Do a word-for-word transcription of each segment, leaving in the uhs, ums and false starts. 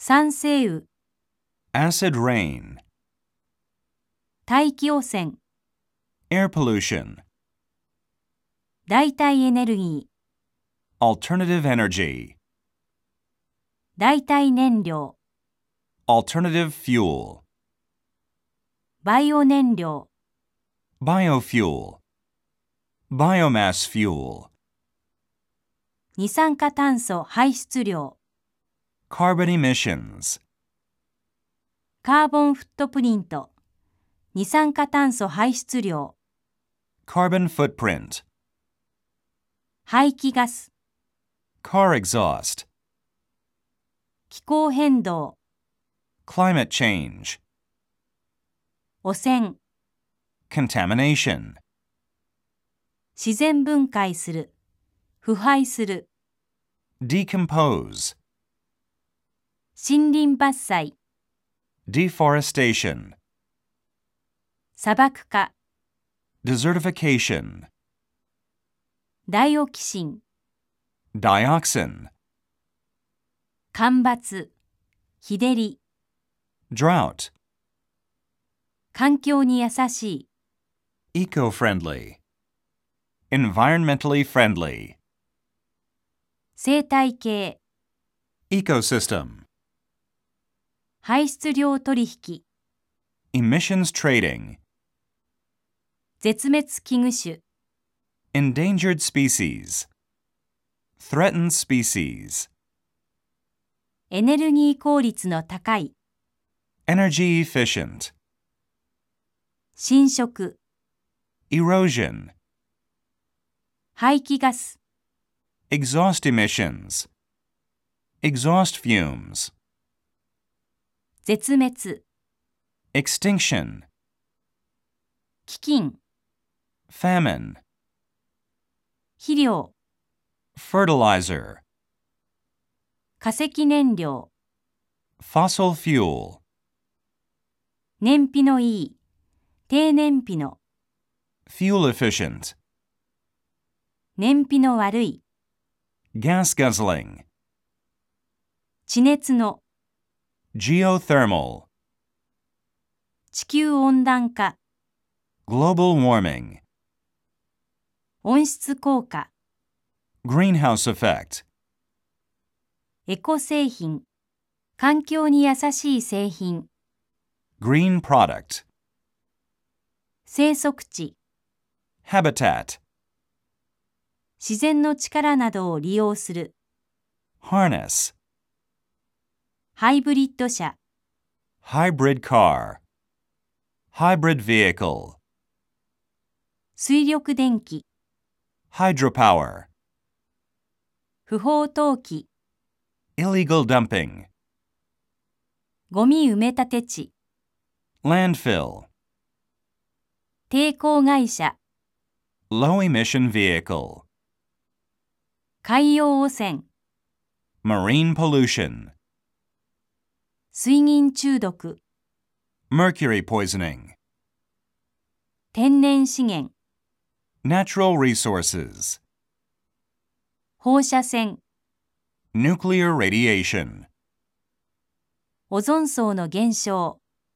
酸性雨、 acid rain, 大気汚染、 air pollution, 代替エネルギー、 alternative energy, 代替燃料、 alternative fuel, バイオ燃料、 biofuel, biomass fuel, 二酸化炭素排出量、 carbon emissions, カーボンフットプリント、二酸化炭素排出量、 carbon footprint, 排気ガス、 car exhaust, 気候変動、 climate change, 汚染、 contamination, 自然分解する、腐敗する、 decompose, 森林伐採、 deforestation, 砂漠化、 desertification, ダイオキシン、 dioxin, 干ばつ、日照り、 drought, 環境に優しい、 eco-friendly, environmentally friendly, 生態系、 ecosystem, 排出量取引、 emissions trading, 絶滅危惧種、 endangered species, threatened species, エネルギー効率の高い、 energy efficient, 侵食、 erosion, 排気ガス、 exhaust emissions, exhaust fumes, 絶滅、 extinction, 飢饉、 famine, 肥料、 fertilizer, 化石燃料、 fossil fuel, 燃費のいい、低燃費の、 fuel efficient, 燃費の悪い、 gas guzzling, 地熱の、 geothermal, 地球温暖化、 global warming, 温室効果、 greenhouse effect, エコ製品、環境に優しい製品、 green product, 生息地、 habitat, 自然の力などを利用する、 harness, ハイブリッド車、 hybrid car, hybrid vehicle, 水力電気、 hydropower, 不法投棄、 illegal dumping, ゴミ埋め立て地、 landfill, 抵抗会社、 low emission vehicle, 海洋汚染、 marine pollution, 水銀中毒、 mercury poisoning, 天然資源、 natural resources, 放射線、 nuclear radiation, オゾン層の減少、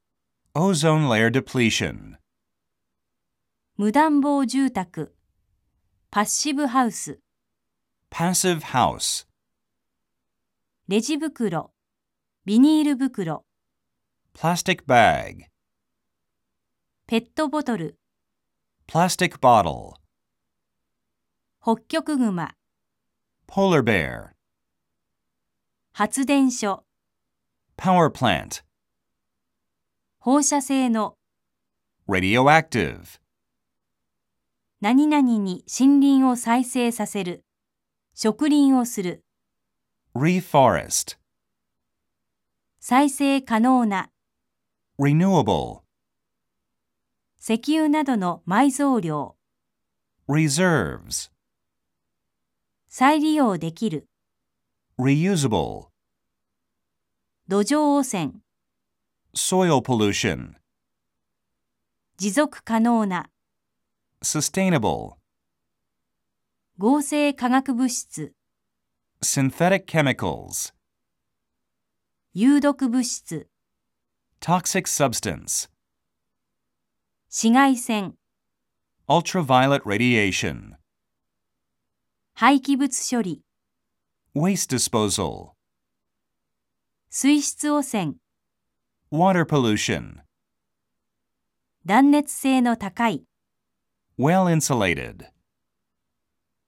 ozone layer depletion, 無暖房住宅、パッシブハウス、 passive house, レジ袋、ビニール袋、 plastic bag, ペットボトル、 plastic bottle, ホッキョクグマ、 polar bear, 発電所、 power plant, 放射性の、 radioactive, 何々に森林を再生させる、植林をする、 reforest, 再生可能な、 renewable, 石油などの埋蔵量、 reserves, 再利用できる、 reusable, 土壌汚染、 soil pollution, 持続可能な、 sustainable, 合成化学物質、 synthetic chemicals, 有毒物質、 toxic substance, 紫外線、 ultraviolet radiation, 廃棄物処理、 waste disposal, 水質汚染、 water pollution, 断熱性の高い。 well insulated.